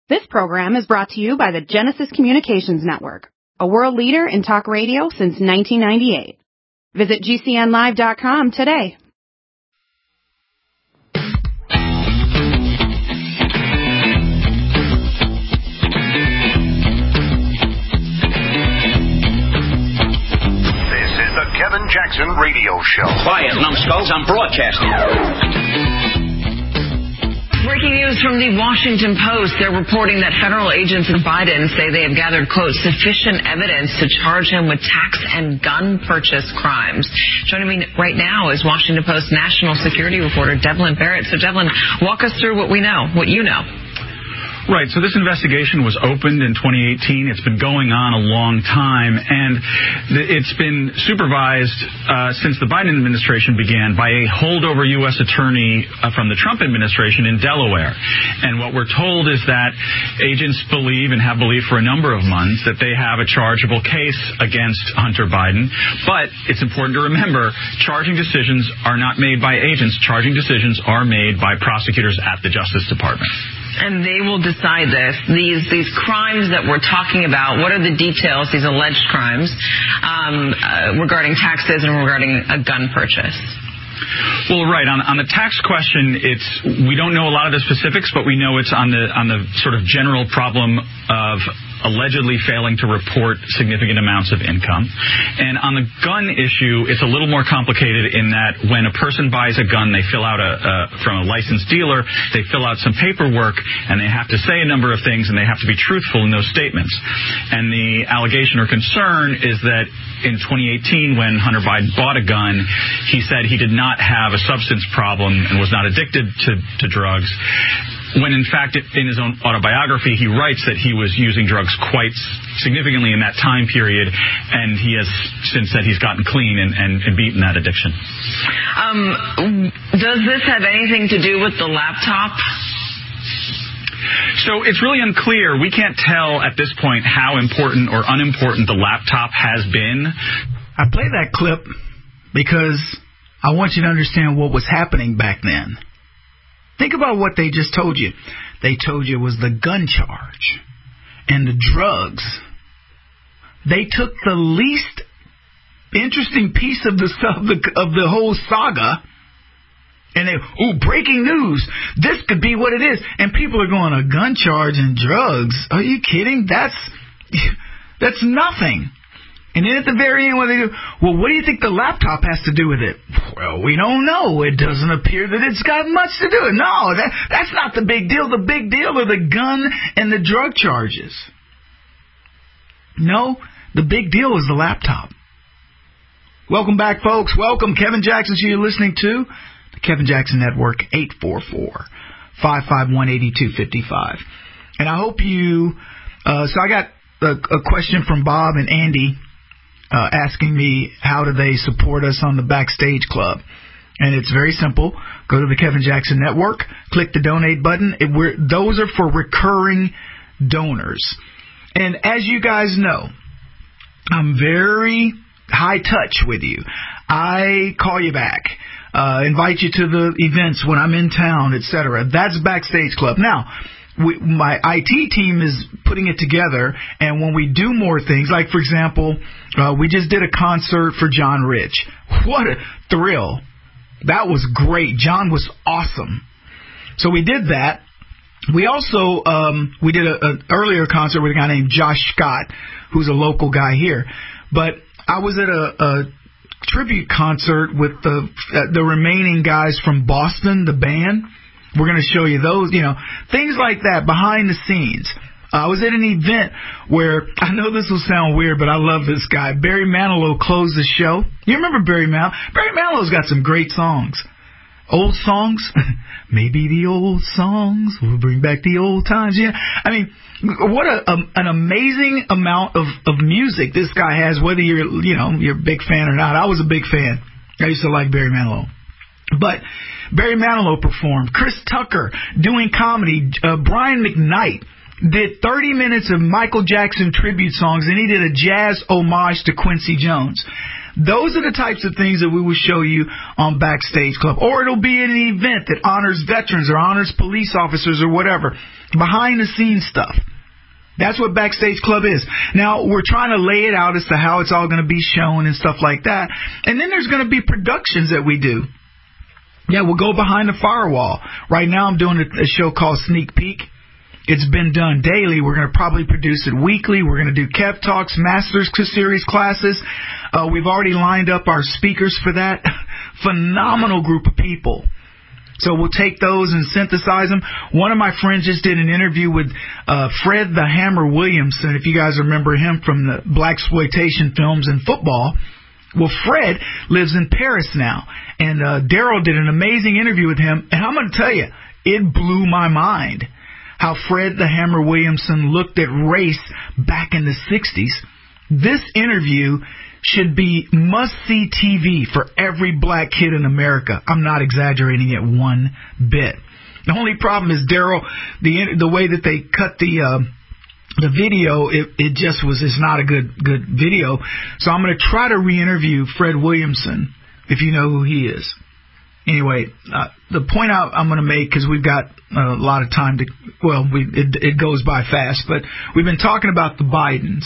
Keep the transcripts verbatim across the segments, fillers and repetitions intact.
This program is brought to you by the Genesis Communications Network, a world leader in talk radio since nineteen ninety-eight. Visit G C N live dot com today. This is the Kevin Jackson Radio Show. Quiet, numbskulls, I'm broadcasting. Breaking news from the Washington Post. They're reporting that federal agents of Biden say they have gathered, quote, sufficient evidence to charge him with tax and gun purchase crimes. Joining me right now is Washington Post national security reporter Devlin Barrett. So, Devlin, walk us through what we know, what you know. Right, so this investigation was opened in twenty eighteen. It's been going on a long time, and it's been supervised uh, since the Biden administration began by a holdover U S attorney uh, from the Trump administration in Delaware. And what we're told is that agents believe and have believed for a number of months that they have a chargeable case against Hunter Biden. But it's important to remember, charging decisions are not made by agents. Charging decisions are made by prosecutors at the Justice Department. And they will decide this. These these crimes that we're talking about, what are the details, these alleged crimes, um, uh, regarding taxes and regarding a gun purchase? Well, right. On, on the tax question, it's we don't know a lot of the specifics, but we know it's on the on the sort of general problem of allegedly failing to report significant amounts of income. And on the gun issue, it's a little more complicated in that when a person buys a gun, they fill out a, a from a licensed dealer, they fill out some paperwork, and they have to say a number of things, and they have to be truthful in those statements. And the allegation or concern is that in twenty eighteen, when Hunter Biden bought a gun, he said he did not have a substance problem and was not addicted to, to drugs, when in fact in his own autobiography he writes that he was using drugs quite significantly in that time period, and he has since said he's gotten clean and, and, and beaten that addiction. Um, does this have anything to do with the laptop? So it's really unclear. We can't tell at this point how important or unimportant the laptop has been. I play that clip because I want you to understand what was happening back then. Think about what they just told you. They told you it was the gun charge and the drugs. They took the least interesting piece of the of the, of the whole saga, and they, ooh, breaking news. This could be what it is. And people are going, a gun charge and drugs? Are you kidding? That's that's nothing. And then at the very end, what they do, well, what do you think the laptop has to do with it? Well, we don't know. It doesn't appear that it's got much to do with it. No, that, that's not the big deal. The big deal are the gun and the drug charges. No, the big deal is the laptop. Welcome back, folks. Welcome. Kevin Jackson, who you're listening to. The Kevin Jackson Network, eight four four, five five one, eight two five five. And I hope you, uh, so I got a, a question from Bob and Andy. Uh, asking me how do they support us on the Backstage Club. And it's very simple. Go to the Kevin Jackson Network, click the donate button. It, we're, those are for recurring donors. And as you guys know, I'm very high touch with you. I call you back, uh, invite you to the events when I'm in town, et cetera. That's Backstage Club. Now, We, my I T team is putting it together, and when we do more things, like, for example, uh, we just did a concert for John Rich. What a thrill. That was great. John was awesome. So we did that. We also, um, we did an earlier concert with a guy named Josh Scott, who's a local guy here. But I was at a, a tribute concert with the uh, the remaining guys from Boston, the band. We're going to show you those, you know, things like that behind the scenes. Uh, I was at an event where, I know this will sound weird, but I love this guy. Barry Manilow closed the show. You remember Barry Manilow? Barry Manilow's got some great songs. Old songs? Maybe the old songs will bring back the old times. Yeah, I mean, what a, a an amazing amount of, of music this guy has, whether you're, you know, you're a big fan or not. I was a big fan. I used to like Barry Manilow. But Barry Manilow performed. Chris Tucker doing comedy. Uh, Brian McKnight did thirty minutes of Michael Jackson tribute songs, and he did a jazz homage to Quincy Jones. Those are the types of things that we will show you on Backstage Club. Or it'll be an event that honors veterans or honors police officers or whatever. Behind the scenes stuff. That's what Backstage Club is. Now, we're trying to lay it out as to how it's all going to be shown and stuff like that. And then there's going to be productions that we do. Yeah, we'll go behind the firewall. Right now I'm doing a, a show called Sneak Peek. It's been done daily. We're going to probably produce it weekly. We're going to do Kev Talks, Masters Series classes. Uh, we've already lined up our speakers for that. Phenomenal group of people. So we'll take those and synthesize them. One of my friends just did an interview with uh, Fred the Hammer Williamson, if you guys remember him from the blaxploitation films and football. Well, Fred lives in Paris now, and uh, Daryl did an amazing interview with him, and I'm going to tell you, it blew my mind how Fred the Hammer Williamson looked at race back in the sixties. This interview should be must-see T V for every black kid in America. I'm not exaggerating it one bit. The only problem is, Daryl, the the way that they cut the uh, the video, it, it just was it's not a good good video. So I'm going to try to re-interview Fred Williamson, if you know who he is. Anyway, uh, the point I, I'm going to make, because we've got a lot of time to, well, we, it, it goes by fast, but we've been talking about the Bidens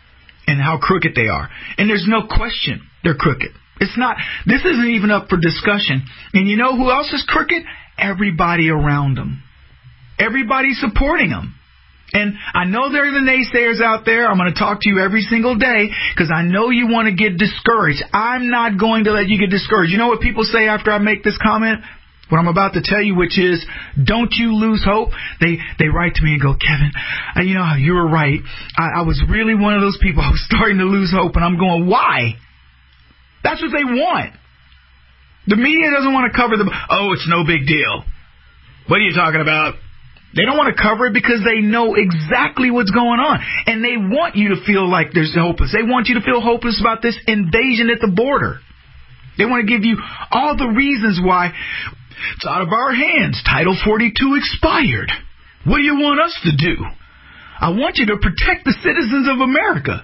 and how crooked they are. And there's no question they're crooked. It's not, this isn't even up for discussion. And you know who else is crooked? Everybody around them. Everybody supporting them. And I know there are the naysayers out there. I'm going to talk to you every single day because I know you want to get discouraged. I'm not going to let you get discouraged. You know what people say after I make this comment? What I'm about to tell you, which is, don't you lose hope. They they write to me and go, Kevin, uh, you know, you were right. I, I was really one of those people. I was starting to lose hope. And I'm going, why? That's what they want. The media doesn't want to cover the, oh, it's no big deal. What are you talking about? They don't want to cover it because they know exactly what's going on. And they want you to feel like there's hopeless. They want you to feel hopeless about this invasion at the border. They want to give you all the reasons why it's out of our hands. Title forty-two expired. What do you want us to do? I want you to protect the citizens of America.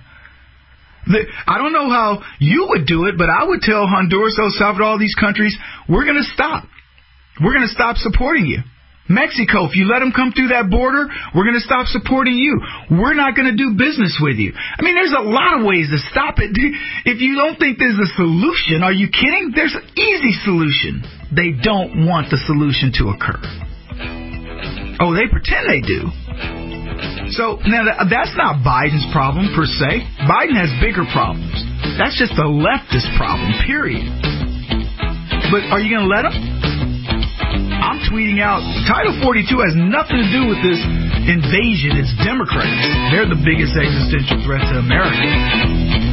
The, I don't know how you would do it, but I would tell Honduras, El Salvador, all these countries, we're going to stop. We're going to stop supporting you. Mexico, if you let them come through that border, we're going to stop supporting you. We're not going to do business with you. I mean, there's a lot of ways to stop it. If you don't think there's a solution, are you kidding? There's an easy solution. They don't want the solution to occur. Oh, they pretend they do. So, now that's not Biden's problem, per se. Biden has bigger problems. That's just a leftist problem, period. But are you going to let him? I'm tweeting out, Title forty-two has nothing to do with this invasion. It's Democrats. They're the biggest existential threat to America.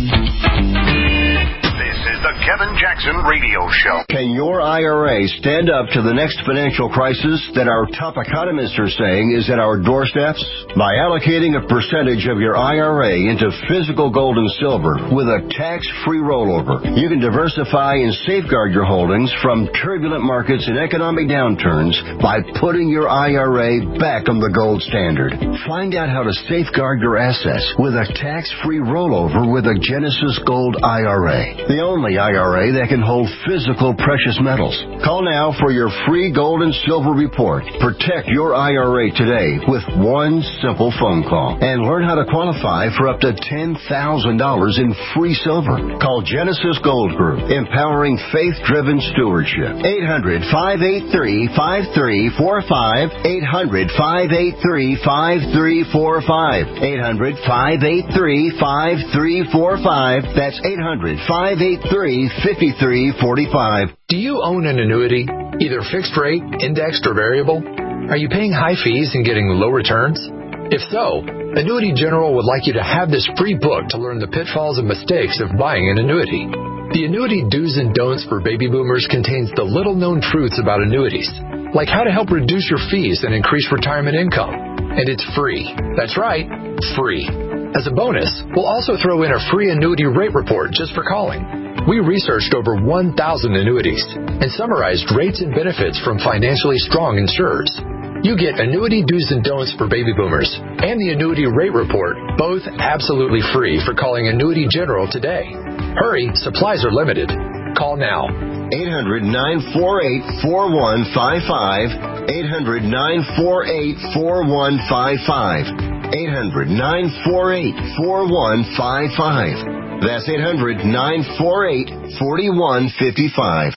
The Kevin Jackson Radio Show. Can your I R A stand up to the next financial crisis that our top economists are saying is at our doorsteps? By allocating a percentage of your I R A into physical gold and silver with a tax-free rollover, you can diversify and safeguard your holdings from turbulent markets and economic downturns by putting your I R A back on the gold standard. Find out how to safeguard your assets with a tax-free rollover with a Genesis Gold I R A. The only I R A that can hold physical precious metals. Call now for your free gold and silver report. Protect your I R A today with one simple phone call and learn how to qualify for up to ten thousand dollars in free silver. Call Genesis Gold Group, empowering faith-driven stewardship. eight hundred, five eight three, five three four five. eight hundred, five eight three, five three four five. eight hundred, five eight three, five three four five. That's eight hundred, five eight three, five three four five. Do you own an annuity, either fixed rate, indexed, or variable? Are you paying high fees and getting low returns? If so, Annuity General would like you to have this free book to learn the pitfalls and mistakes of buying an annuity. The Annuity Do's and Don'ts for Baby Boomers contains the little-known truths about annuities, like how to help reduce your fees and increase retirement income. And it's free. That's right, free. As a bonus, we'll also throw in a free annuity rate report just for calling. We researched over one thousand annuities and summarized rates and benefits from financially strong insurers. You get Annuity Do's and Don'ts for Baby Boomers and the Annuity Rate Report, both absolutely free for calling Annuity General today. Hurry, supplies are limited. Call now. eight hundred, nine four eight, four one five five. eight hundred, nine four eight, four one five five. eight hundred, nine four eight, four one five five. That's eight hundred, nine four eight, four one five five.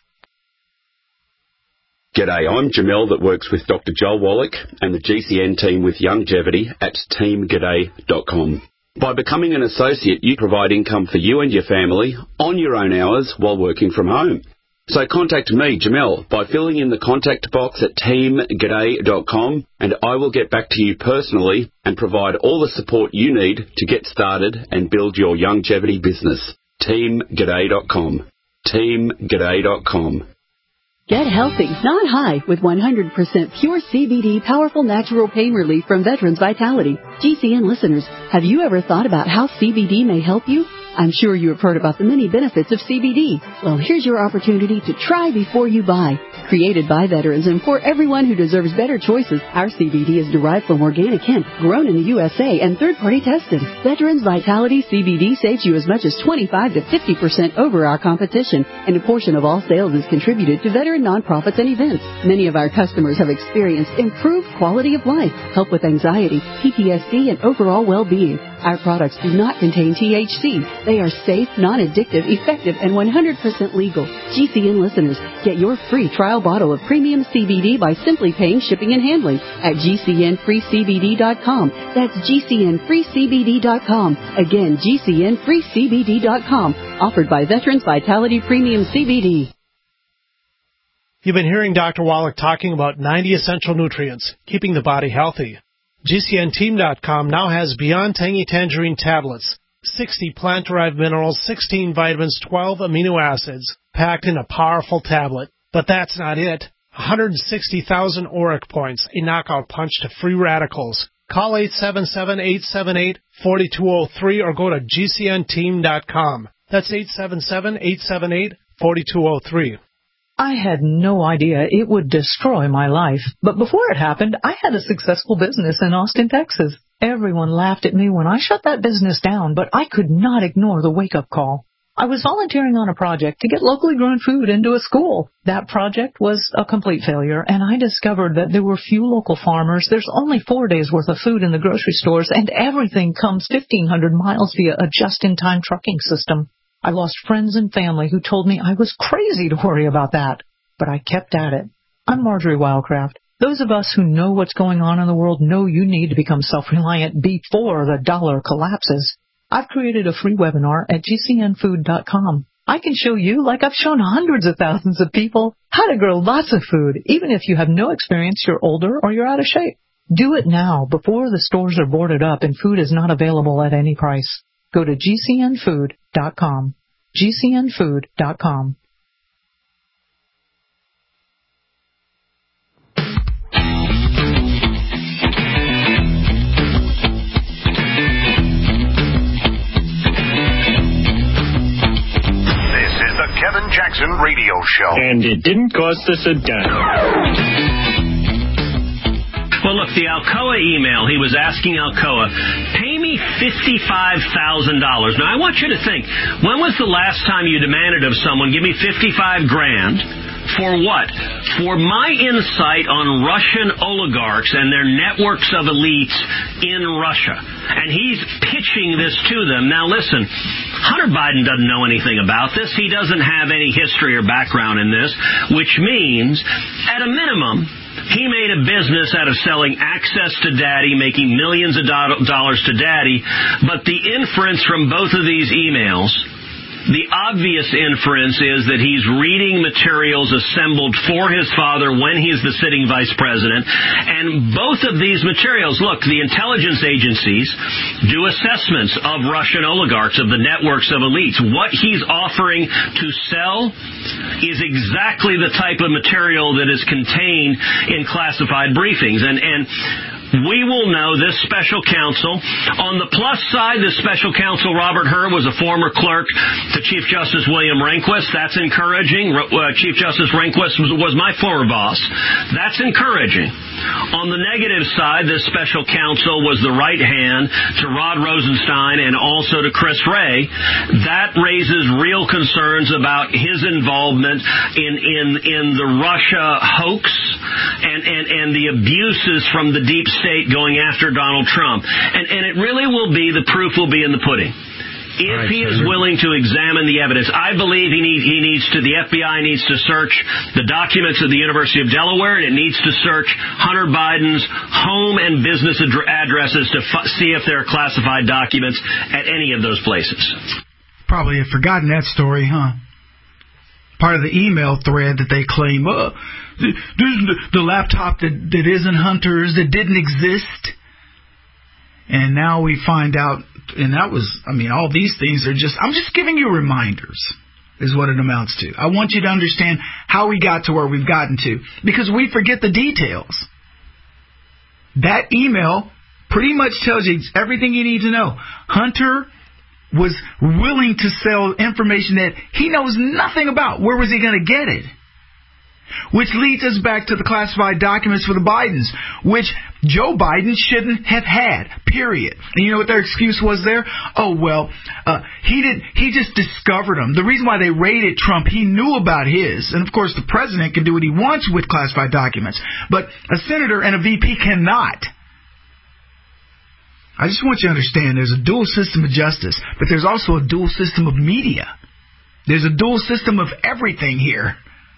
G'day, I'm Jamel that works with Doctor Joel Wallach and the G C N team with Longevity at team g'day dot com. By becoming an associate, you provide income for you and your family on your own hours while working from home. So contact me, Jamel, by filling in the contact box at team g'day dot com, and I will get back to you personally and provide all the support you need to get started and build your longevity business. team g'day dot com. team g'day dot com. Get healthy, not high, with one hundred percent pure C B D powerful natural pain relief from Veterans Vitality. G C N listeners, have you ever thought about how C B D may help you? I'm sure you have heard about the many benefits of C B D. Well, here's your opportunity to try before you buy. Created by veterans and for everyone who deserves better choices, our C B D is derived from organic hemp, grown in the U S A, and third-party tested. Veterans Vitality C B D saves you as much as twenty-five to fifty percent over our competition, and a portion of all sales is contributed to veteran nonprofits and events. Many of our customers have experienced improved quality of life, help with anxiety, P T S D, and overall well-being. Our products do not contain T H C. They are safe, non-addictive, effective, and one hundred percent legal. G C N listeners, get your free trial bottle of premium C B D by simply paying shipping and handling at G C N free C B D dot com. That's G C N free C B D dot com. Again, G C N free C B D dot com. Offered by Veterans Vitality Premium C B D. You've been hearing Doctor Wallach talking about ninety essential nutrients, keeping the body healthy. G C N team dot com now has Beyond Tangy Tangerine tablets, sixty plant-derived minerals, sixteen vitamins, twelve amino acids, packed in a powerful tablet. But that's not it. one hundred sixty thousand auric points, a knockout punch to free radicals. Call eight seven seven, eight seven eight, four two zero three or go to G C N team dot com. That's eight seven seven, eight seven eight, four two zero three. I had no idea it would destroy my life, but before it happened, I had a successful business in Austin, Texas. Everyone laughed at me when I shut that business down, but I could not ignore the wake-up call. I was volunteering on a project to get locally grown food into a school. That project was a complete failure, and I discovered that there were few local farmers. There's only four days' worth of food in the grocery stores, and everything comes fifteen hundred miles via a just-in-time trucking system. I lost friends and family who told me I was crazy to worry about that, but I kept at it. I'm Marjorie Wildcraft. Those of us who know what's going on in the world know you need to become self-reliant before the dollar collapses. I've created a free webinar at G C N food dot com. I can show you, like I've shown hundreds of thousands of people, how to grow lots of food, even if you have no experience, you're older, or you're out of shape. Do it now, before the stores are boarded up and food is not available at any price. Go to G C N food dot com. G C N food dot com. This is the Kevin Jackson Radio Show. And it didn't cost us a dime. Well, look, the Alcoa email, he was asking Alcoa, pay me fifty-five thousand dollars. Now, I want you to think, when was the last time you demanded of someone, give me fifty-five grand? For what? For my insight on Russian oligarchs and their networks of elites in Russia. And he's pitching this to them. Now, listen, Hunter Biden doesn't know anything about this. He doesn't have any history or background in this, which means, at a minimum, he made a business out of selling access to Daddy, making millions of do- dollars to Daddy. But the inference from both of these emails, the obvious inference is that he's reading materials assembled for his father when he's the sitting vice president. And both of these materials, look, the intelligence agencies do assessments of Russian oligarchs, of the networks of elites. What he's offering to sell is exactly the type of material that is contained in classified briefings. And, and we will know this special counsel. On the plus side, this special counsel, Robert Hur, was a former clerk to Chief Justice William Rehnquist. That's encouraging. Uh, Chief Justice Rehnquist was, was my former boss. That's encouraging. On the negative side, this special counsel was the right hand to Rod Rosenstein and also to Chris Wray. That raises real concerns about his involvement in, in, in the Russia hoax and, and, and the abuses from the deep state going after Donald Trump. And, and it really will be, the proof will be in the pudding. If right, he is willing to examine the evidence, I believe he, need, he needs to, the F B I needs to search the documents at the University of Delaware, and it needs to search Hunter Biden's home and business ad- addresses to f- see if there are classified documents at any of those places. Probably have forgotten that story, huh? Part of the email thread that they claim, oh, this is the laptop that, that isn't Hunter's, that didn't exist. And now we find out, and that was, I mean, all these things are just, I'm just giving you reminders, is what it amounts to. I want you to understand how we got to where we've gotten to, because we forget the details. That email pretty much tells you everything you need to know. Hunter was willing to sell information that he knows nothing about. Where was he going to get it? Which leads us back to the classified documents for the Bidens, which Joe Biden shouldn't have had, period. And you know what their excuse was there? Oh, well, uh, he did. He just discovered them. The reason why they raided Trump, he knew about his. And, of course, the president can do what he wants with classified documents. But a senator and a V P cannot. I just want you to understand there's a dual system of justice, but there's also a dual system of media. There's a dual system of everything here.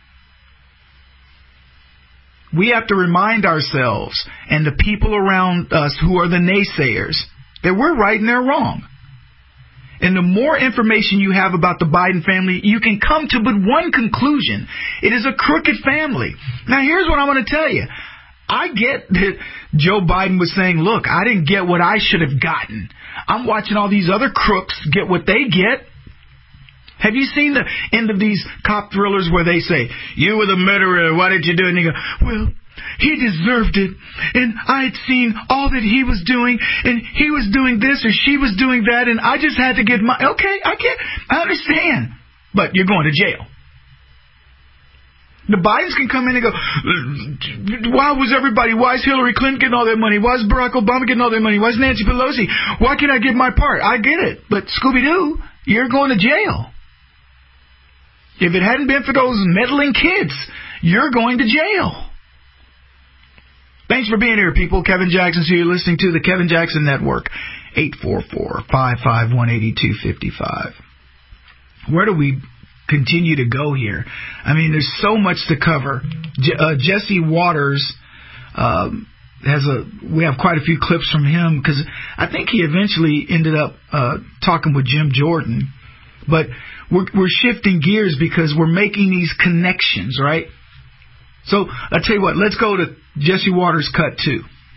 We have to remind ourselves and the people around us who are the naysayers that we're right and they're wrong. And the more information you have about the Biden family, you can come to but one conclusion. It is a crooked family. Now, here's what I want to tell you. I get that Joe Biden was saying, look, I didn't get what I should have gotten. I'm watching all these other crooks get what they get. Have you seen the end of these cop thrillers where they say, you were the murderer, why did you do it? And they go, well, he deserved it. And I had seen all that he was doing, and he was doing this or she was doing that, and I just had to get my... Okay, I get, I understand. But you're going to jail. The Bidens can come in and go, why was everybody, why is Hillary Clinton getting all that money? Why is Barack Obama getting all that money? Why is Nancy Pelosi? Why can't I get my part? I get it. But Scooby-Doo, you're going to jail. If it hadn't been for those meddling kids, you're going to jail. Thanks for being here, people. Kevin Jackson, so you're listening to the Kevin Jackson Network. eight four four, five five one, eight two five five. Where do we continue to go here? I mean, there's so much to cover. Je- uh, Jesse Waters um, has a. We have quite a few clips from him because I think he eventually ended up uh, talking with Jim Jordan. But we're, we're shifting gears because we're making these connections, right? So I'll tell you what. Let's go to Jesse Waters' cut two.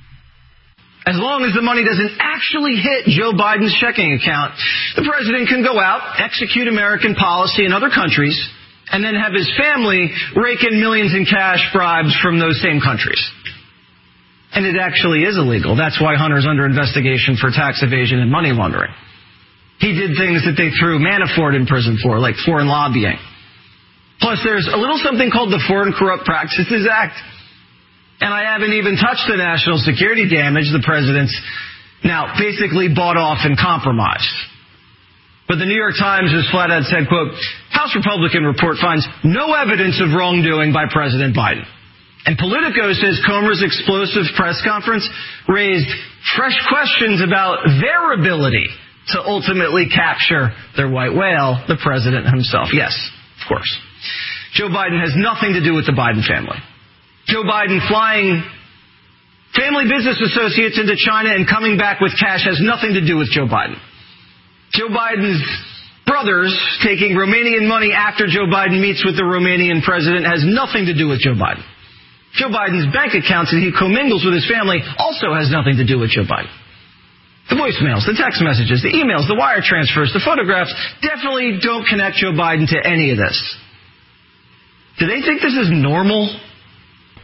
As long as the money doesn't actually hit Joe Biden's checking account, the president can go out, execute American policy in other countries, and then have his family rake in millions in cash bribes from those same countries. And it actually is illegal. That's why Hunter's under investigation for tax evasion and money laundering. He did things that they threw Manafort in prison for, like foreign lobbying. Plus, there's a little something called the Foreign Corrupt Practices Act. And I haven't even touched the national security damage the president's now basically bought off and compromised. But the New York Times has flat out said, quote, House Republican report finds no evidence of wrongdoing by President Biden. And Politico says Comer's explosive press conference raised fresh questions about their ability to ultimately capture their white whale, the president himself. Yes, of course. Joe Biden has nothing to do with the Biden family. Joe Biden flying family business associates into China and coming back with cash has nothing to do with Joe Biden. Joe Biden's brothers taking Romanian money after Joe Biden meets with the Romanian president has nothing to do with Joe Biden. Joe Biden's bank accounts that he commingles with his family also has nothing to do with Joe Biden. The voicemails, the text messages, the emails, the wire transfers, the photographs definitely don't connect Joe Biden to any of this. Do they think this is normal?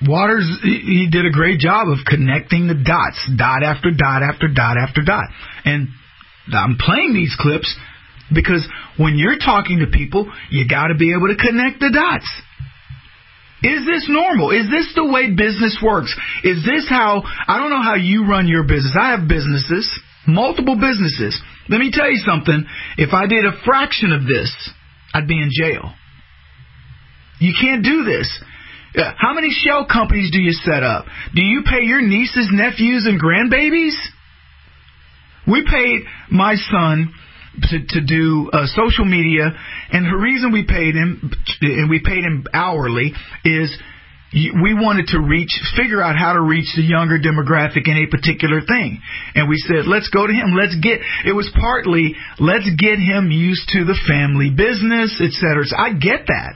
Waters, he did a great job of connecting the dots, dot after dot after dot after dot. And I'm playing these clips because when you're talking to people, you got to be able to connect the dots. Is this normal? Is this the way business works? Is this how, I don't know how you run your business. I have businesses, multiple businesses. Let me tell you something. If I did a fraction of this, I'd be in jail. You can't do this. How many shell companies do you set up? Do you pay your nieces, nephews, and grandbabies? We paid my son to, to do uh, social media, and the reason we paid him, and we paid him hourly, is we wanted to reach, figure out how to reach the younger demographic in a particular thing. And we said, let's go to him. Let's get, it was partly, let's get him used to the family business, et cetera. So I get that.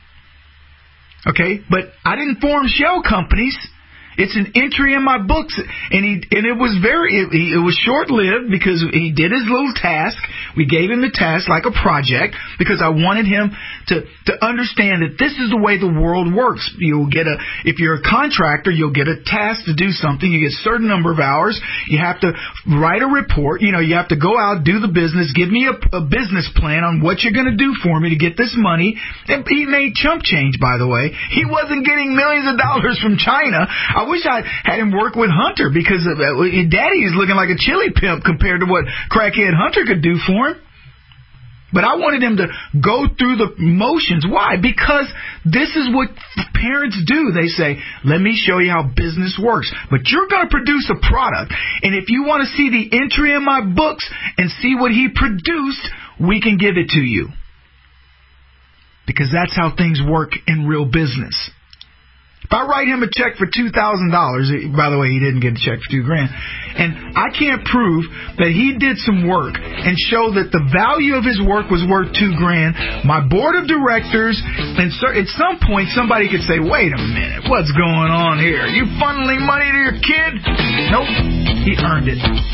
Okay, but I didn't form shell companies. It's an entry in my books, and he and it was very it, it was short lived because he did his little task. We gave him the task like a project because I wanted him to to understand that this is the way the world works. You'll get a if you're a contractor, you'll get a task to do something. You get a certain number of hours. You have to write a report. You know, you have to go out, do the business, give me a, a business plan on what you're going to do for me to get this money. And he made chump change, by the way. He wasn't getting millions of dollars from China. I wish I had him work with Hunter because of, uh, Daddy is looking like a chili pimp compared to what crackhead Hunter could do for him. But I wanted him to go through the motions. Why? Because this is what parents do. They say, let me show you how business works. But you're going to produce a product. And if you want to see the entry in my books and see what he produced, we can give it to you. Because that's how things work in real business. If I write him a check for two thousand dollars, by the way, he didn't get a check for two grand, and I can't prove that he did some work and show that the value of his work was worth two grand, my board of directors, and so, at some point somebody could say, wait a minute, what's going on here? Are you funneling money to your kid? Nope, he earned it.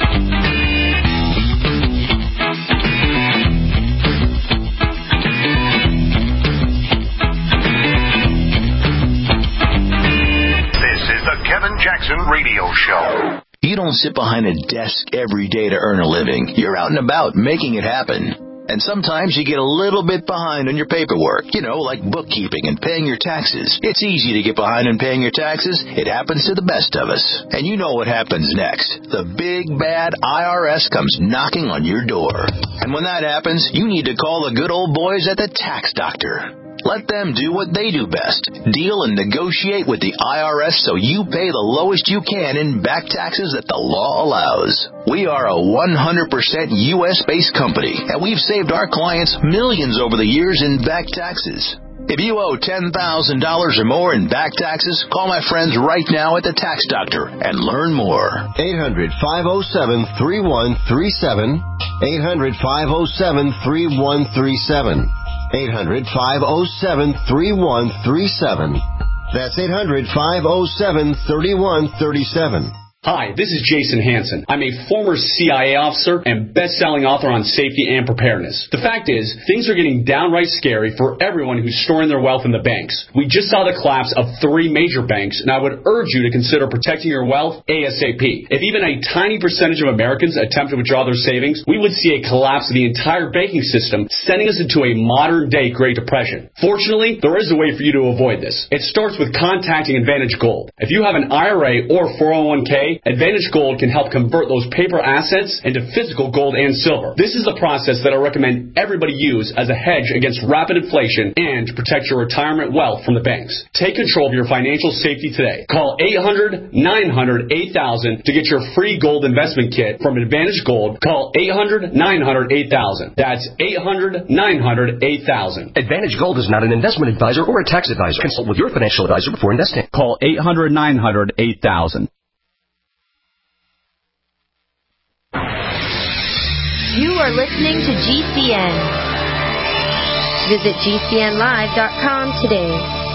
The Kevin Jackson Radio Show. You don't sit behind a desk every day to earn a living. You're out and about making it happen. And sometimes you get a little bit behind on your paperwork, you know, like bookkeeping and paying your taxes. It's easy to get behind on paying your taxes. It happens to the best of us. And you know what happens next. The big, bad I R S comes knocking on your door. And when that happens, you need to call the good old boys at the Tax Doctor. Let them do what they do best. Deal and negotiate with the I R S so you pay the lowest you can in back taxes that the law allows. We are a one hundred percent U S based company, and we've saved our clients millions over the years in back taxes. If you owe ten thousand dollars or more in back taxes, call my friends right now at the Tax Doctor and learn more. eight hundred, five oh seven, three one three seven. eight hundred, five oh seven, three one three seven. eight hundred, five oh seven, three one three seven. That's eight hundred, five oh seven, three one three seven. Hi, this is Jason Hansen. I'm a former C I A officer and best-selling author on safety and preparedness. The fact is, things are getting downright scary for everyone who's storing their wealth in the banks. We just saw the collapse of three major banks, and I would urge you to consider protecting your wealth ASAP. If even a tiny percentage of Americans attempt to withdraw their savings, we would see a collapse of the entire banking system, sending us into a modern-day Great Depression. Fortunately, there is a way for you to avoid this. It starts with contacting Advantage Gold. If you have an I R A or four oh one k, Advantage Gold can help convert those paper assets into physical gold and silver. This is the process that I recommend everybody use as a hedge against rapid inflation and to protect your retirement wealth from the banks. Take control of your financial safety today. Call eight hundred, nine hundred, eight thousand to get your free gold investment kit from Advantage Gold. Call eight hundred, nine hundred, eight thousand. That's eight hundred, nine hundred, eight thousand. Advantage Gold is not an investment advisor or a tax advisor. Consult with your financial advisor before investing. Call eight hundred, nine hundred, eight thousand. You are listening to G C N. Visit G C N live dot com today.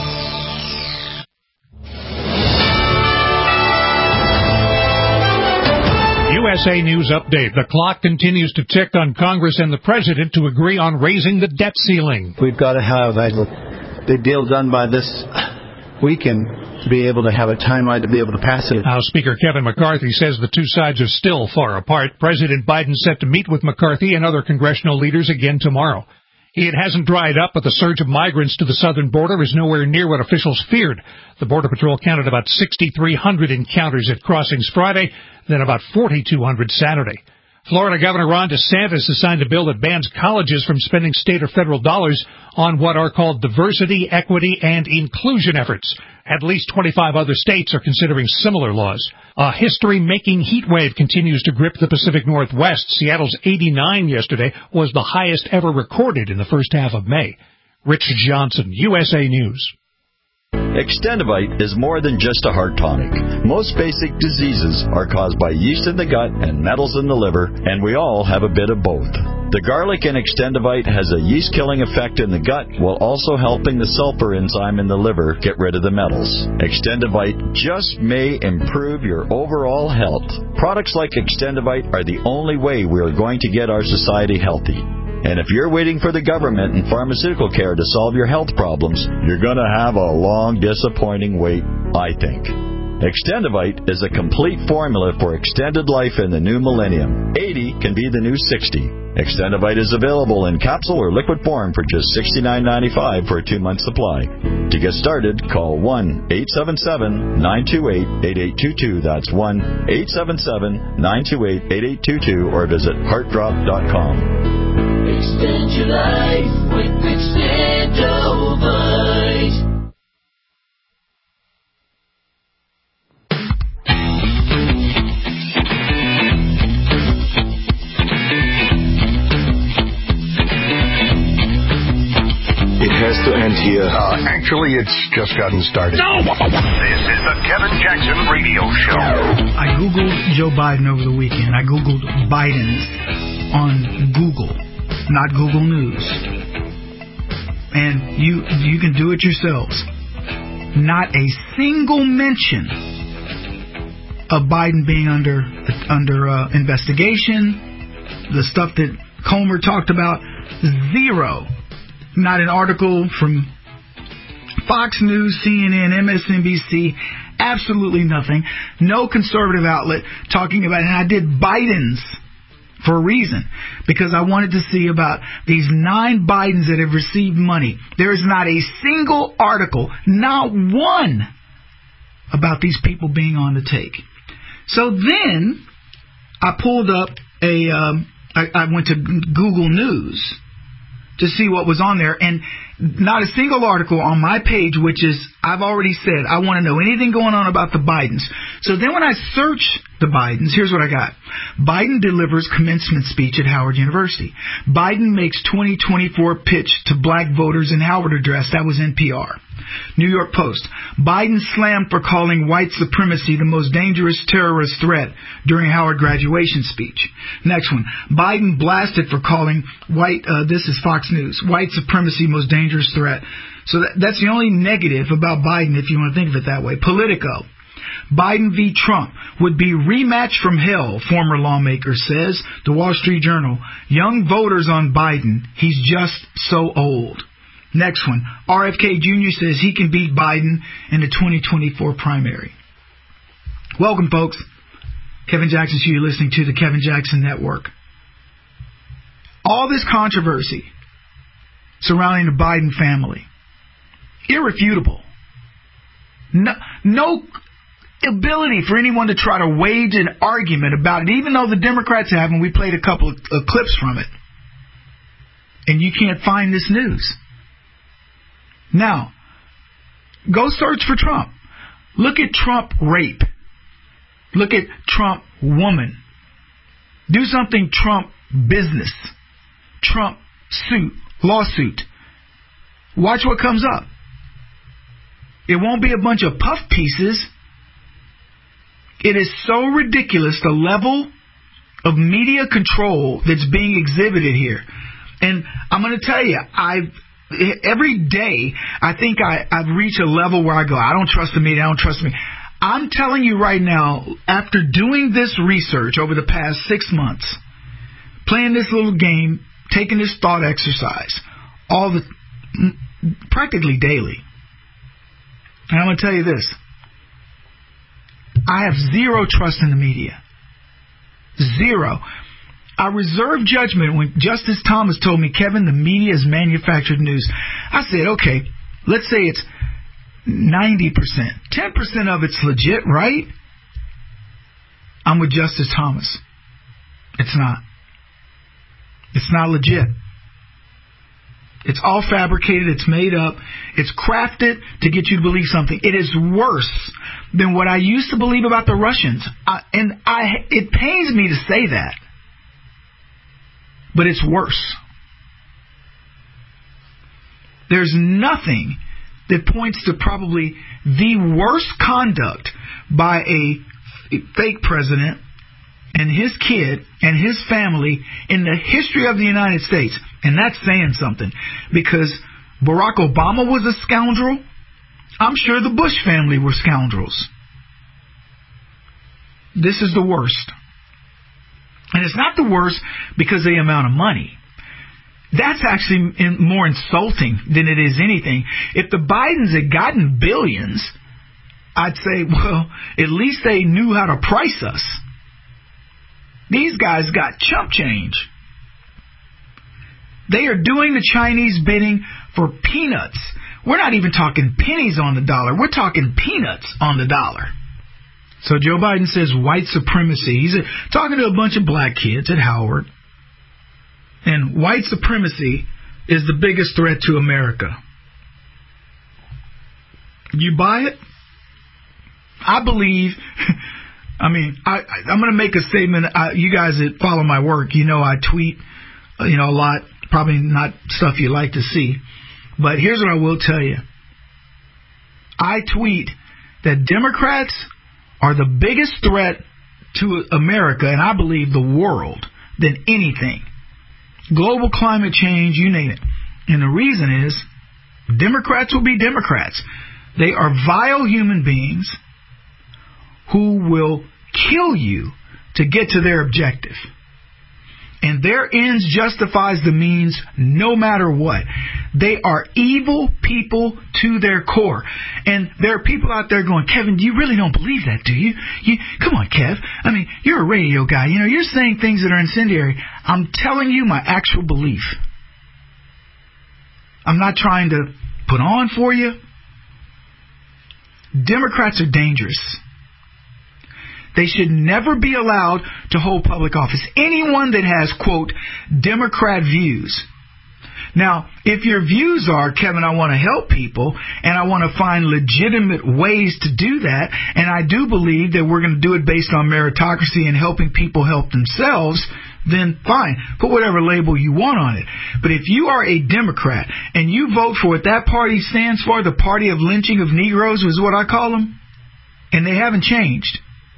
U S A News Update. The clock continues to tick on Congress and the President to agree on raising the debt ceiling. We've got to have a big deal done by this weekend to be able to have a timeline to be able to pass it. House Speaker Kevin McCarthy says the two sides are still far apart. President Biden set to meet with McCarthy and other congressional leaders again tomorrow. It hasn't dried up, but the surge of migrants to the southern border is nowhere near what officials feared. The Border Patrol counted about sixty-three hundred encounters at crossings Friday, then about forty-two hundred Saturday. Florida Governor Ron DeSantis has signed a bill that bans colleges from spending state or federal dollars on what are called diversity, equity, and inclusion efforts. At least twenty-five other states are considering similar laws. A history-making heat wave continues to grip the Pacific Northwest. Seattle's eighty-nine yesterday was the highest ever recorded in the first half of May. Rich Johnson, U S A News. Extendivite is more than just a heart tonic. Most basic diseases are caused by yeast in the gut and metals in the liver, and we all have a bit of both. The garlic in Extendivite has a yeast-killing effect in the gut while also helping the sulfur enzyme in the liver get rid of the metals. Extendivite just may improve your overall health. Products like Extendivite are the only way we are going to get our society healthy. And if you're waiting for the government and pharmaceutical care to solve your health problems, you're going to have a long, disappointing wait, I think. Extendivite is a complete formula for extended life in the new millennium. eighty can be the new sixty. Extendivite is available in capsule or liquid form for just sixty-nine ninety-five for a two-month supply. To get started, call one eight seven seven, nine two eight, eight eight two two. That's one eight seven seven, nine two eight, eight eight two two or visit heart drop dot com. Extend your life with Extendovite. It has to end here. Uh, actually, it's just gotten started. No! This is the Kevin Jackson Radio Show. I Googled Joe Biden over the weekend. I Googled Biden's on Google, not Google News. And you you can do it yourselves. Not a single mention of Biden being under under uh, investigation. The stuff that Comer talked about, zero. Not an article from Fox News, C N N, M S N B C, absolutely nothing. No conservative outlet talking about it. And I did Biden's for a reason, because I wanted to see about these nine Bidens that have received money. There is not a single article, not one, about these people being on the take. So then I pulled up a, um, I, I went to Google News to see what was on there, and not a single article on my page, which is, I've already said, I want to know anything going on about the Bidens. So then when I search the Bidens, here's what I got. Biden delivers commencement speech at Howard University. Biden makes twenty twenty-four pitch to black voters in Howard address. That was N P R. New York Post. Biden slammed for calling white supremacy the most dangerous terrorist threat during Howard graduation speech. Next one. Biden blasted for calling white, uh, this is Fox News, white supremacy most dangerous threat. So that, that's the only negative about Biden, if you want to think of it that way. Politico. Biden v. Trump would be rematch from hell, former lawmaker says. The Wall Street Journal. Young voters on Biden. He's just so old. Next one. R F K Junior says he can beat Biden in the twenty twenty-four primary. Welcome, folks. Kevin Jackson, so you're listening to the Kevin Jackson Network. All this controversy surrounding the Biden family, irrefutable. No, no ability for anyone to try to wage an argument about it, even though the Democrats have, and we played a couple of, of clips from it. And you can't find this news. Now, go search for Trump. Look at Trump rape. Look at Trump woman. Do something Trump business. Trump suit, lawsuit. Watch what comes up. It won't be a bunch of puff pieces. It is so ridiculous, the level of media control that's being exhibited here. And I'm going to tell you, I've every day, I think I, I've reached a level where I go, I don't trust the media, I don't trust the media. I'm telling you right now, after doing this research over the past six months, playing this little game, taking this thought exercise, all the practically daily, And I'm going to tell you this. I have zero trust in the media. Zero. I reserved judgment when Justice Thomas told me, Kevin, the media is manufactured news. I said, okay, let's say it's ninety percent. ten percent of it's legit, right? I'm with Justice Thomas. It's not. It's not legit. It's all fabricated. It's made up. It's crafted to get you to believe something. It is worse than what I used to believe about the Russians. I, and I, it pains me to say that. But it's worse. There's nothing that points to probably the worst conduct by a fake president and his kid and his family in the history of the United States. And that's saying something, because Barack Obama was a scoundrel. I'm sure the Bush family were scoundrels. This is the worst. And it's not the worst because of the amount of money. That's actually more insulting than it is anything. If the Bidens had gotten billions, I'd say, well, at least they knew how to price us. These guys got chump change. They are doing the Chinese bidding for peanuts. We're not even talking pennies on the dollar. We're talking peanuts on the dollar. So Joe Biden says white supremacy. He's talking to a bunch of black kids at Howard. And white supremacy is the biggest threat to America. You buy it? I believe... I mean, I, I'm going to make a statement. I, you guys that follow my work, you know I tweet, you know, a lot. Probably not stuff you like to see. But here's what I will tell you. I tweet that Democrats are the biggest threat to America, and I believe the world, than anything. Global climate change, you name it. And the reason is, Democrats will be Democrats. They are vile human beings who will kill you to get to their objective. And their ends justifies the means no matter what. They are evil people to their core. And there are people out there going, Kevin, you really don't believe that, do you? you? Come on, Kev. I mean, you're a radio guy. You know, you're saying things that are incendiary. I'm telling you my actual belief. I'm not trying to put on for you. Democrats are dangerous. They should never be allowed to hold public office. Anyone that has, quote, Democrat views. Now, if your views are, Kevin, I want to help people, and I want to find legitimate ways to do that, and I do believe that we're going to do it based on meritocracy and helping people help themselves, then fine. Put whatever label you want on it. But if you are a Democrat and you vote for what that party stands for, the party of lynching of Negroes was what I call them, and they haven't changed,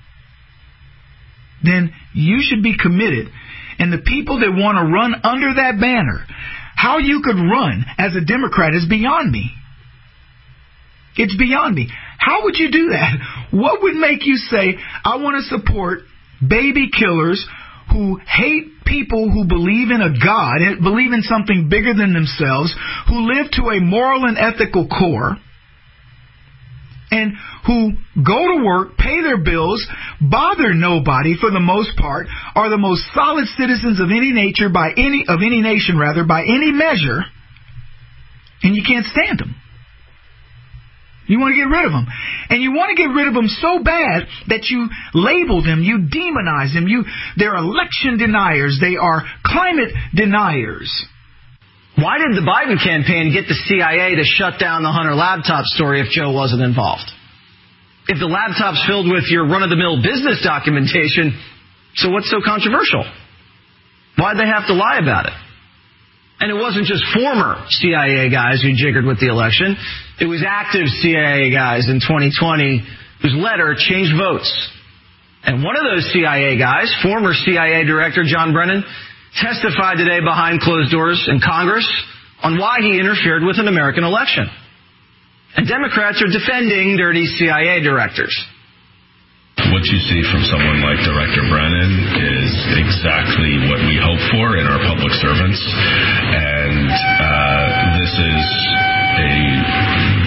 then you should be committed. And the people that want to run under that banner, how you could run as a Democrat is beyond me. It's beyond me. How would you do that? What would make you say, I want to support baby killers who hate people who believe in a God, believe in something bigger than themselves, who live to a moral and ethical core, and who go to work, pay their bills, bother nobody for the most part, are the most solid citizens of any nature, by any of any nation rather, by any measure, and you can't stand them. You want to get rid of them. And you want to get rid of them so bad that you label them, you demonize them, you they're election deniers, they are climate deniers. Why did the Biden campaign get the C I A to shut down the Hunter laptop story if Joe wasn't involved? If the laptop's filled with your run-of-the-mill business documentation, so what's so controversial? Why'd they have to lie about it? And it wasn't just former C I A guys who jiggered with the election. It was active C I A guys in twenty twenty whose letter changed votes. And one of those C I A guys, former C I A Director John Brennan, testified today behind closed doors in Congress on why he interfered with an American election. And Democrats are defending dirty C I A directors. What you see from someone like Director Brennan is exactly what we hope for in our public servants. And uh, this is a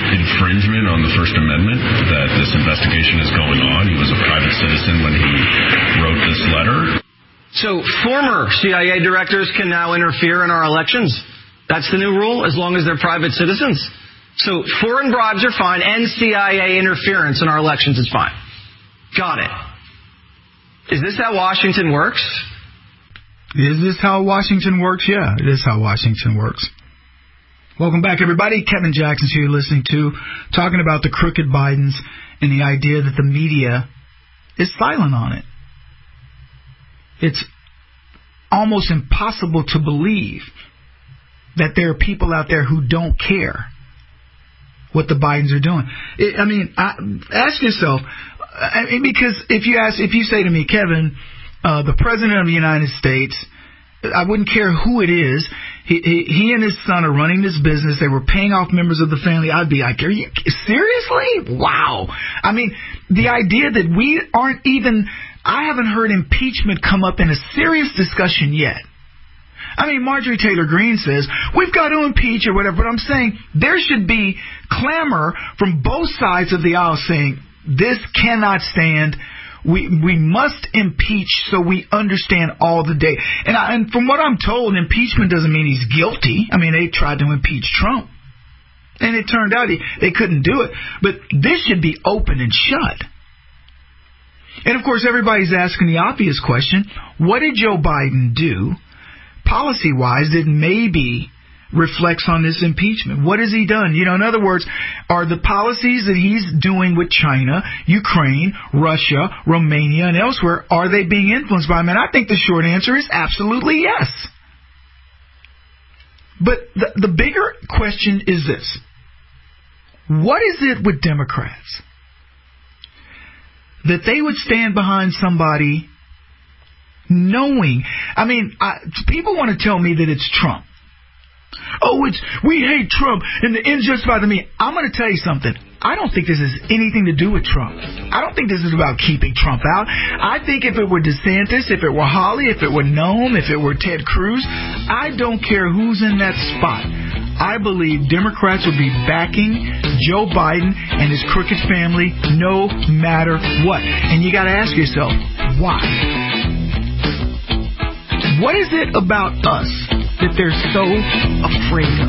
infringement on the First Amendment that this investigation is going on. He was a private citizen when he wrote this letter. So former C I A directors can now interfere in our elections. That's the new rule, as long as they're private citizens. So foreign bribes are fine, and C I A interference in our elections is fine. Got it. Is this how Washington works? Is this how Washington works? Yeah, it is how Washington works. Welcome back, everybody. Kevin Jackson's here listening to, talking about the crooked Bidens and the idea that the media is silent on it. It's almost impossible to believe that there are people out there who don't care what the Bidens are doing. It, I mean, I, ask yourself, I mean, because if you ask, if you say to me, Kevin, uh, the President of the United States, I wouldn't care who it is. He, he, he and his son are running this business. They were paying off members of the family. I'd be like, are you seriously? Wow. I mean, the idea that we aren't even, I haven't heard impeachment come up in a serious discussion yet. I mean, Marjorie Taylor Greene says, we've got to impeach or whatever, but I'm saying there should be clamor from both sides of the aisle saying, this cannot stand. We we must impeach so we understand all the data. And, I, and from what I'm told, impeachment doesn't mean he's guilty. I mean, they tried to impeach Trump, and it turned out he, they couldn't do it. But this should be open and shut. And, of course, everybody's asking the obvious question, what did Joe Biden do, policy-wise, that maybe reflects on this impeachment? What has he done? You know, in other words, are the policies that he's doing with China, Ukraine, Russia, Romania, and elsewhere, are they being influenced by him? And I think the short answer is absolutely yes. But the, the bigger question is this. What is it with Democrats that they would stand behind somebody knowing, I mean, I, people want to tell me that it's Trump. Oh, it's we hate Trump and the injustice by the media. I'm going to tell you something. I don't think this has anything to do with Trump. I don't think this is about keeping Trump out. I think if it were DeSantis, if it were Hawley, if it were Noem, if it were Ted Cruz, I don't care who's in that spot. I believe Democrats would be backing Joe Biden and his crooked family no matter what. And you got to ask yourself, why? What is it about us that they're so afraid of?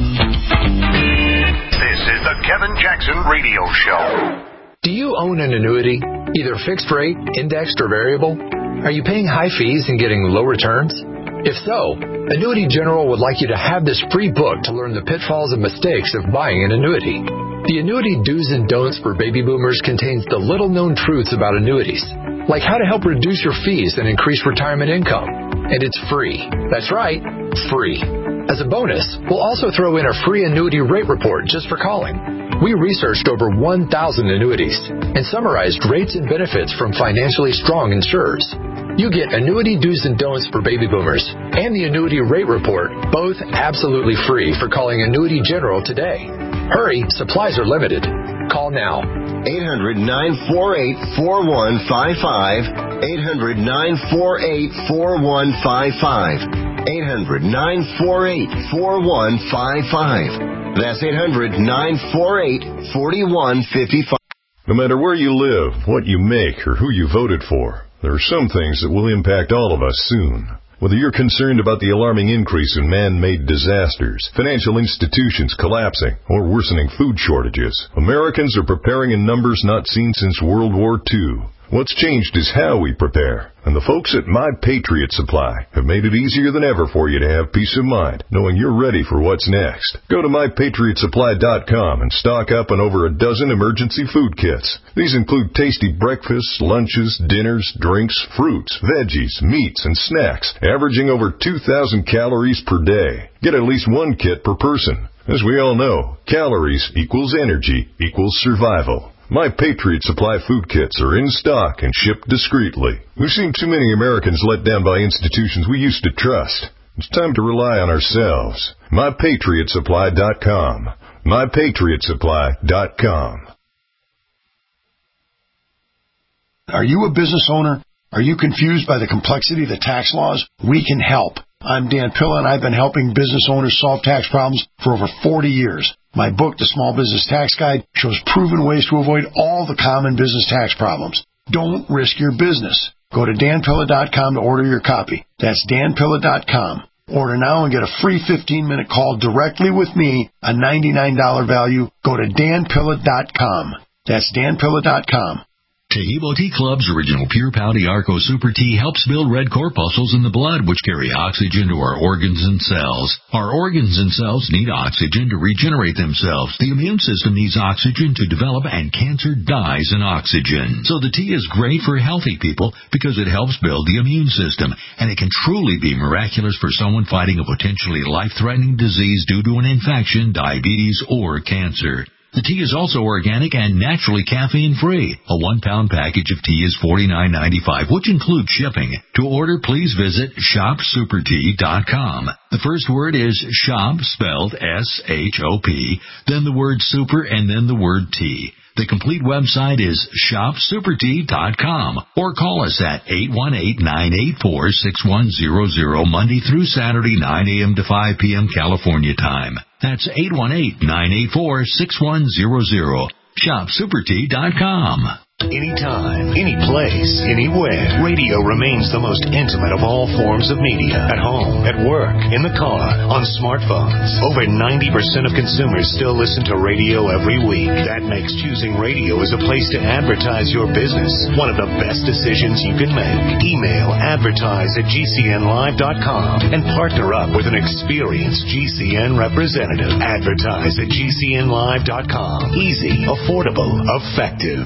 This is the Kevin Jackson Radio Show. Do you own an annuity, either fixed rate, indexed, or variable? Are you paying high fees and getting low returns? If so, Annuity General would like you to have this free book to learn the pitfalls and mistakes of buying an annuity. The Annuity Do's and Don'ts for Baby Boomers contains the little-known truths about annuities, like how to help reduce your fees and increase retirement income. And it's free. That's right, free. As a bonus, we'll also throw in a free annuity rate report just for calling. We researched over one thousand annuities and summarized rates and benefits from financially strong insurers. You get Annuity Do's and Don'ts for Baby Boomers and the Annuity Rate Report, both absolutely free for calling Annuity General today. Hurry, supplies are limited. Call now. eight hundred, nine four eight, four one five five. eight hundred, nine four eight, four one five five. eight hundred, nine four eight, four one five five. That's eight hundred, nine four eight, four one five five. No matter where you live, what you make, or who you voted for, there are some things that will impact all of us soon. Whether you're concerned about the alarming increase in man-made disasters, financial institutions collapsing, or worsening food shortages, Americans are preparing in numbers not seen since World War Two. What's changed is how we prepare, and the folks at My Patriot Supply have made it easier than ever for you to have peace of mind, knowing you're ready for what's next. Go to my patriot supply dot com and stock up on over a dozen emergency food kits. These include tasty breakfasts, lunches, dinners, drinks, fruits, veggies, meats, and snacks, averaging over two thousand calories per day. Get at least one kit per person. As we all know, calories equals energy equals survival. My Patriot Supply food kits are in stock and shipped discreetly. We've seen too many Americans let down by institutions we used to trust. It's time to rely on ourselves. my patriot supply dot com. my patriot supply dot com. Are you a business owner? Are you confused by the complexity of the tax laws? We can help. I'm Dan Pilla, and I've been helping business owners solve tax problems for over forty years. My book, The Small Business Tax Guide, shows proven ways to avoid all the common business tax problems. Don't risk your business. Go to dan pilla dot com to order your copy. That's dan pilla dot com. Order now and get a free fifteen-minute call directly with me, a ninety-nine dollars value. Go to dan pilla dot com. That's dan pilla dot com. Taheebo Tea Club's original Pure Pouty Arco Super Tea helps build red corpuscles in the blood, which carry oxygen to our organs and cells. Our organs and cells need oxygen to regenerate themselves. The immune system needs oxygen to develop, and cancer dies in oxygen. So the tea is great for healthy people because it helps build the immune system, and it can truly be miraculous for someone fighting a potentially life-threatening disease due to an infection, diabetes, or cancer. The tea is also organic and naturally caffeine-free. A one-pound package of tea is forty-nine ninety-five, which includes shipping. To order, please visit shop super tea dot com. The first word is shop, spelled S H O P, then the word super, and then the word tea. The complete website is shop super tea dot com, or call us at eight one eight, nine eight four, six one zero zero Monday through Saturday, nine a.m. to five p.m. California time. That's eight one eight, nine eight four, six one zero zero. shop super tea dot com. Anytime, any place, anywhere, radio remains the most intimate of all forms of media. At home, at work, in the car, on smartphones. Over ninety percent of consumers still listen to radio every week. That makes choosing radio as a place to advertise your business one of the best decisions you can make. Email advertise at g c n live dot com and partner up with an experienced G C N representative. Advertise at g c n live dot com. Easy, affordable, effective.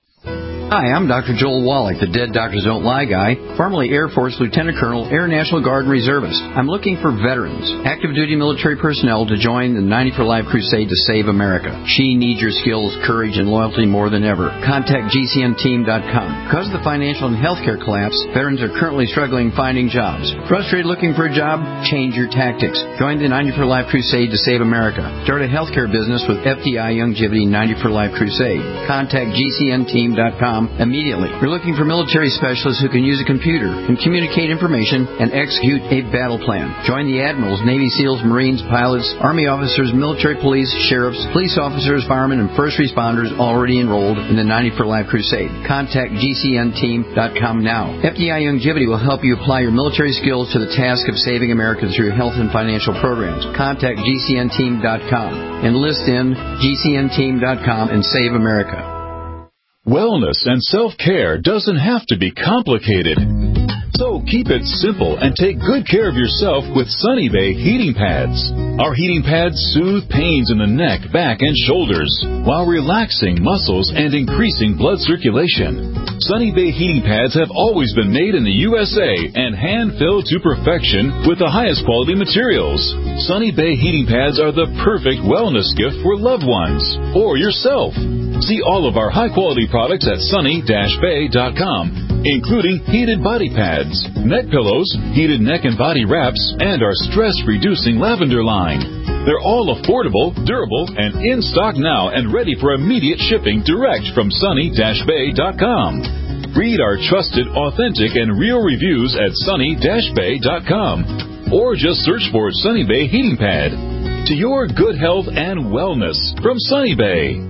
Hi, I'm Doctor Joel Wallach, the Dead Doctors Don't Lie guy, formerly Air Force Lieutenant Colonel, Air National Guard and Reservist. I'm looking for veterans, active duty military personnel to join the ninety for Life crusade to save America. She needs your skills, courage, and loyalty more than ever. Contact g c n team dot com. Because of the financial and healthcare collapse, veterans are currently struggling finding jobs. Frustrated looking for a job? Change your tactics. Join the ninety for Life crusade to save America. Start a healthcare business with F D I Youngevity ninety for Life crusade. Contact g c n team dot com immediately. We're looking for military specialists who can use a computer and communicate information and execute a battle plan. Join the admirals, Navy SEALs, Marines, pilots, Army officers, military police, sheriffs, police officers, firemen, and first responders already enrolled in the ninety for Life crusade. Contact g c n team dot com now. F D I Youngevity will help you apply your military skills to the task of saving America through health and financial programs. Contact g c n team dot com. Enlist in g c n team dot com and save America. Wellness and self-care doesn't have to be complicated. So keep it simple and take good care of yourself with Sunny Bay heating pads. Our heating pads soothe pains in the neck, back, and shoulders while relaxing muscles and increasing blood circulation. Sunny Bay heating pads have always been made in the U S A and hand-filled to perfection with the highest quality materials. Sunny Bay heating pads are the perfect wellness gift for loved ones or yourself. See all of our high-quality products at sunny dash bay dot com, including heated body pads, neck pillows, heated neck and body wraps, and our stress-reducing lavender line. They're all affordable, durable, and in stock now and ready for immediate shipping direct from sunny dash bay dot com. Read our trusted, authentic, and real reviews at sunny dash bay dot com, or just search for Sunny Bay Heating Pad. To your good health and wellness from Sunny Bay.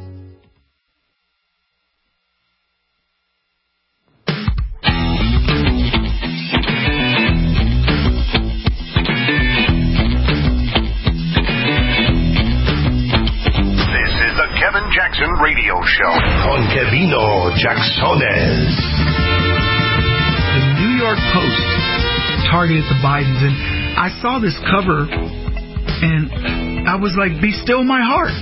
Jackson Radio Show con Kevino Jacksones. The New York Post targeted the Bidens, and I saw this cover, and I was like, "Be still, my heart."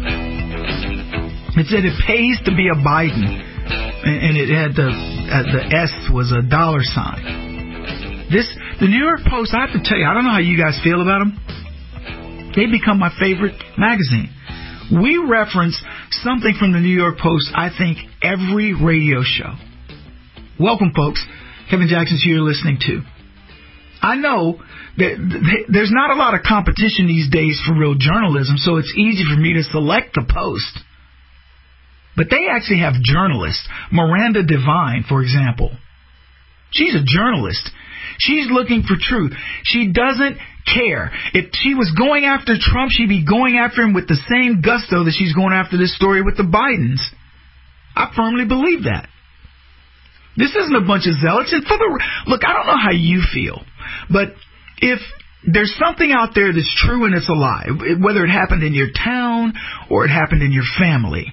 It said it pays to be a Biden, and it had the uh, the S was a dollar sign. This the New York Post. I have to tell you, I don't know how you guys feel about them. They become my favorite magazine. We reference something from the New York Post, I think, every radio show. Welcome, folks. Kevin Jackson's who you're listening to. I know that there's not a lot of competition these days for real journalism, so it's easy for me to select the Post. But they actually have journalists. Miranda Devine, for example. She's a journalist. She's looking for truth. She doesn't care. If she was going after Trump, she'd be going after him with the same gusto that she's going after this story with the Bidens. I firmly believe that. This isn't a bunch of zealots. And for the look, I don't know how you feel, but if there's something out there that's true and it's a lie, whether it happened in your town or it happened in your family,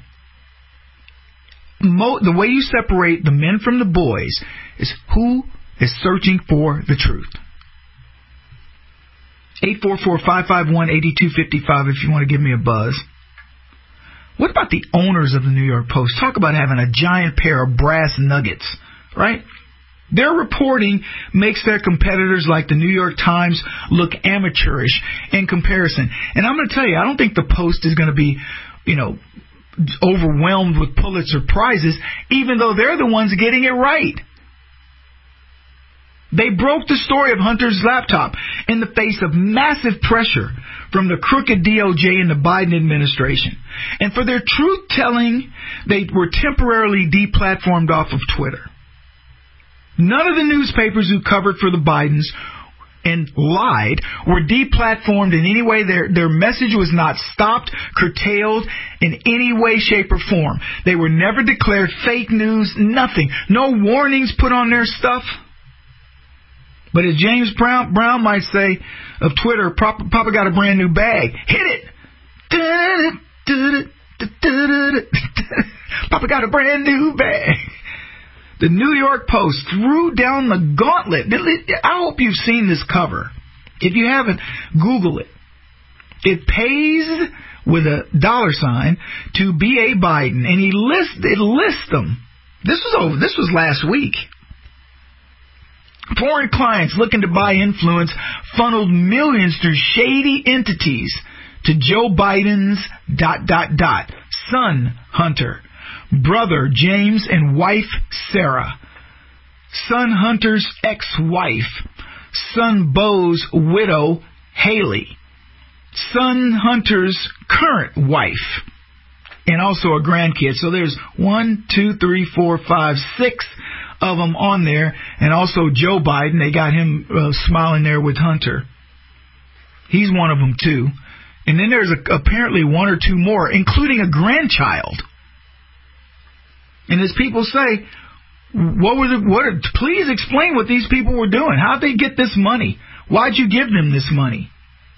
Mo, the way you separate the men from the boys is who is searching for the truth. eight four four, five five one, eight two five five if you want to give me a buzz. What about the owners of the New York Post? Talk about having a giant pair of brass nuggets, right? Their reporting makes their competitors like the New York Times look amateurish in comparison. And I'm going to tell you, I don't think the Post is going to be, you know, overwhelmed with Pulitzer Prizes, even though they're the ones getting it right. They broke the story of Hunter's laptop in the face of massive pressure from the crooked D O J and the Biden administration. And for their truth-telling, they were temporarily deplatformed off of Twitter. None of the newspapers who covered for the Bidens and lied were deplatformed in any way. Their, their message was not stopped, curtailed in any way, shape, or form. They were never declared fake news, nothing. No warnings put on their stuff. But as James Brown, Brown might say of Twitter, Papa, Papa got a brand new bag. Hit it! Papa got a brand new bag. The New York Post threw down the gauntlet. I hope you've seen this cover. If you haven't, Google it. It pays with a dollar sign to B A Biden, and he lists it lists them. This was over. This was last week. Foreign clients looking to buy influence funneled millions through shady entities to Joe Biden's dot dot dot son Hunter, brother James, and wife Sarah. Son Hunter's ex-wife, son Bo's widow Haley, son Hunter's current wife, and also a grandkid. So there's one, two, three, four, five, six of them on there, and also Joe Biden. They got him uh, smiling there with Hunter. He's one of them too. And then there's a, apparently one or two more, including a grandchild. And as people say, what were the, what? Please explain what these people were doing. How'd they get this money? Why'd you give them this money?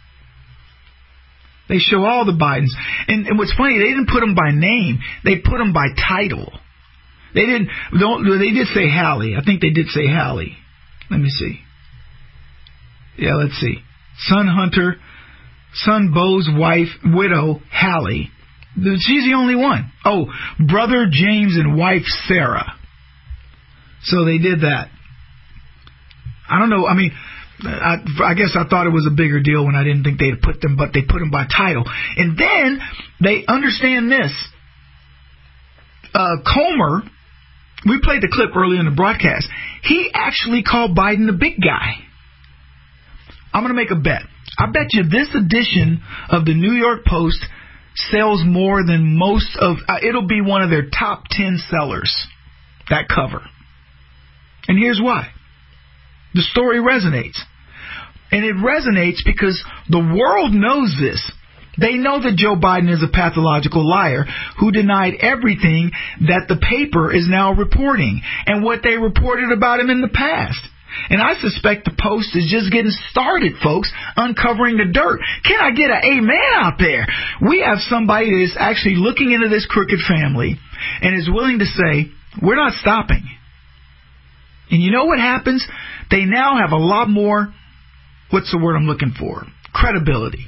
They show all the Bidens. And, and what's funny, they didn't put them by name. They put them by title. They didn't. Don't. They did say Hallie. I think they did say Hallie. Let me see. Yeah, let's see. Son Hunter, son Bo's wife, widow Hallie. She's the only one. Oh, brother James and wife Sarah. So they did that. I don't know. I mean, I, I guess I thought it was a bigger deal when I didn't think they'd put them, but they put them by title. And then they understand this. Uh, Comer, we played the clip early in the broadcast. He actually called Biden the big guy. I'm going to make a bet. I bet you this edition of the New York Post sells more than most of, uh, it'll be one of their top ten sellers, that cover. And here's why. The story resonates. And it resonates because the world knows this. They know that Joe Biden is a pathological liar who denied everything that the paper is now reporting and what they reported about him in the past. And I suspect the Post is just getting started, folks, uncovering the dirt. Can I get an amen out there? We have somebody that is actually looking into this crooked family and is willing to say, we're not stopping. And you know what happens? They now have a lot more, what's the word I'm looking for? Credibility.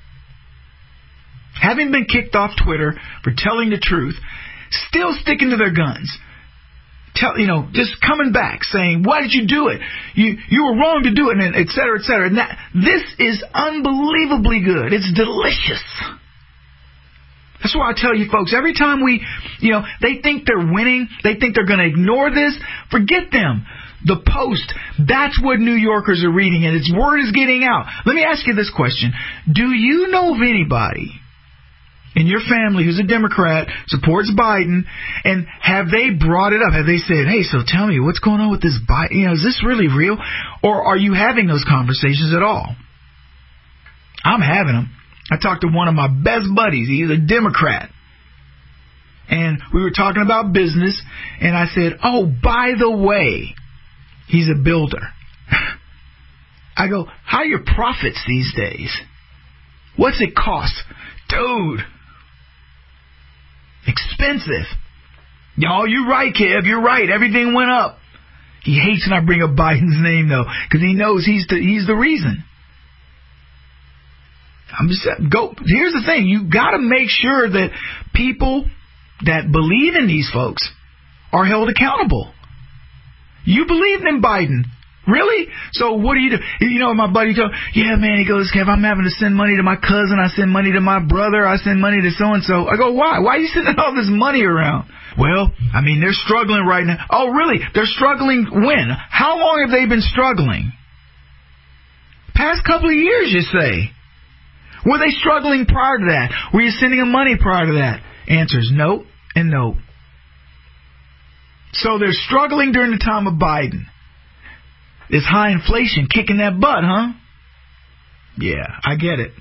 Having been kicked off Twitter for telling the truth, still sticking to their guns. Tell, you know, just coming back saying, why did you do it? You you were wrong to do it, and et cetera, et cetera. And that, this is unbelievably good. It's delicious. That's why I tell you folks, every time we, you know, they think they're winning, they think they're going to ignore this, forget them. The Post, that's what New Yorkers are reading, and its word is getting out. Let me ask you this question. Do you know of anybody in your family who's a Democrat, supports Biden, and have they brought it up? Have they said, hey, so tell me, what's going on with this Biden? You know, is this really real? Or are you having those conversations at all? I'm having them. I talked to one of my best buddies. He's a Democrat. And we were talking about business, and I said, oh, by the way, he's a builder. I go, how are your profits these days? What's it cost? Dude, expensive. Y'all, you're right, Kev. You're right. Everything went up. He hates when I bring up Biden's name, though, because he knows he's the, he's the reason. I'm just go. Here's the thing. You got to make sure that people that believe in these folks are held accountable. You believed in Biden. Really? So what do you do? You know, my buddy told, yeah, man, he goes, Kev, I'm having to send money to my cousin. I send money to my brother. I send money to so-and-so. I go, why? Why are you sending all this money around? Well, I mean, they're struggling right now. Oh, really? They're struggling when? How long have they been struggling? Past couple of years, you say. Were they struggling prior to that? Were you sending them money prior to that? Answers no and no. So they're struggling during the time of Biden. This high inflation kicking that butt, huh? Yeah, I get it.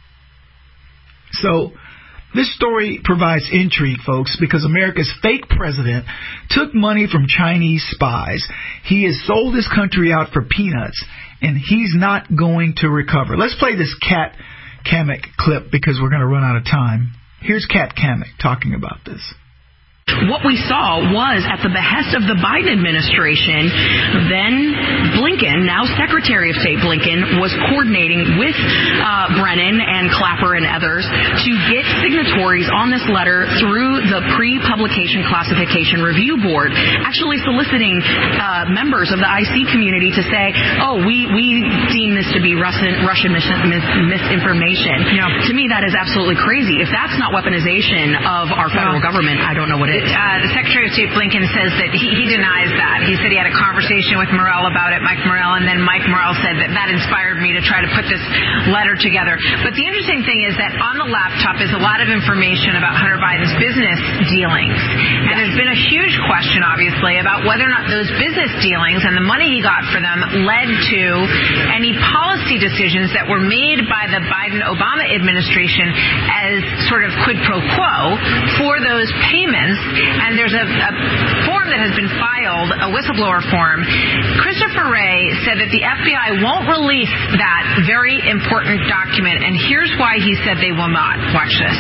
So this story provides intrigue, folks, because America's fake president took money from Chinese spies. He has sold his country out for peanuts, and he's not going to recover. Let's play this Kat Cammack clip because we're going to run out of time. Here's Kat Cammack talking about this. What we saw was, at the behest of the Biden administration, then Blinken, now Secretary of State Blinken, was coordinating with uh, Brennan and Clapper and others to get signatories on this letter through the pre-publication classification review board, actually soliciting uh, members of the I C community to say, oh, we, we deem this to be Russian, Russian mis- mis- misinformation. Yeah. To me, that is absolutely crazy. If that's not weaponization of our federal well, government, I don't know what it is. Uh, the Secretary of State Blinken says that he, he denies that. He said he had a conversation with Morell about it, Mike Morell, and then Mike Morell said that that inspired me to try to put this letter together. But the interesting thing is that on the laptop is a lot of information about Hunter Biden's business dealings. And there's been a huge question, obviously, about whether or not those business dealings and the money he got for them led to any policy decisions that were made by the Biden-Obama administration as sort of quid pro quo for those payments. And there's a, a form that has been filed, a whistleblower form. Christopher Wray said that the F B I won't release that very important document, and here's why he said they will not. Watch this.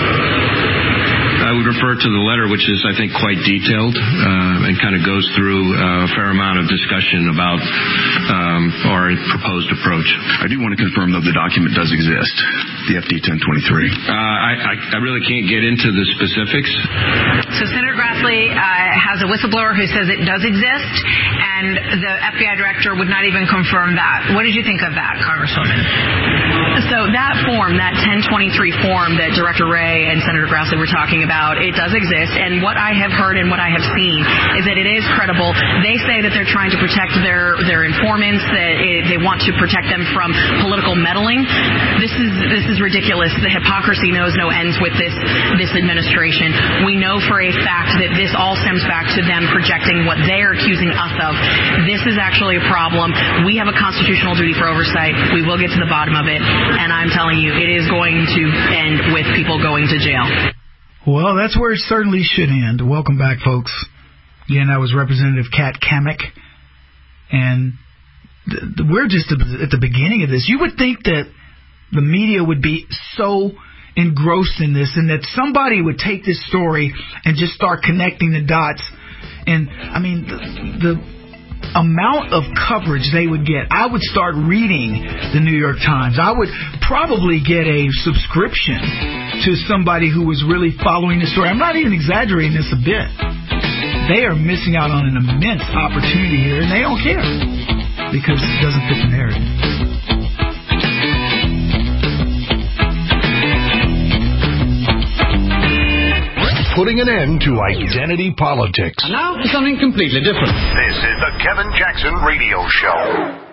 I would refer to the letter, which is, I think, quite detailed uh, and kind of goes through uh, a fair amount of discussion about um, our proposed approach. I do want to confirm, though, the document does exist, the F D ten twenty-three. Uh, I, I, I really can't get into the specifics. So Senator Grassley uh, has a whistleblower who says it does exist, and the F B I director would not even confirm that. What did you think of that, Congresswoman? So that form, that ten twenty-three form that Director Wray and Senator Grassley were talking about, it does exist, and what I have heard and what I have seen is that it is credible. They say that they're trying to protect their, their informants, that it, they want to protect them from political meddling. This is this is ridiculous. The hypocrisy knows no ends with this this administration. We know for a fact that this all stems back to them projecting what they are accusing us of. This is actually a problem. We have a constitutional duty for oversight. We will get to the bottom of it, and I'm telling you, it is going to end with people going to jail. Well, that's where it certainly should end. Welcome back, folks. Again, that was Representative Kat Cammack. And th- th- we're just at the beginning of this. You would think that the media would be so engrossed in this and that somebody would take this story and just start connecting the dots. And, I mean, the... the amount of coverage they would get. I would start reading the New York Times. I would probably get a subscription to somebody who was really following the story. I'm not even exaggerating this a bit. They are missing out on an immense opportunity here, and they don't care because it doesn't fit the narrative. Putting an end to identity politics. And now for something completely different. This is the Kevin Jackson Radio Show.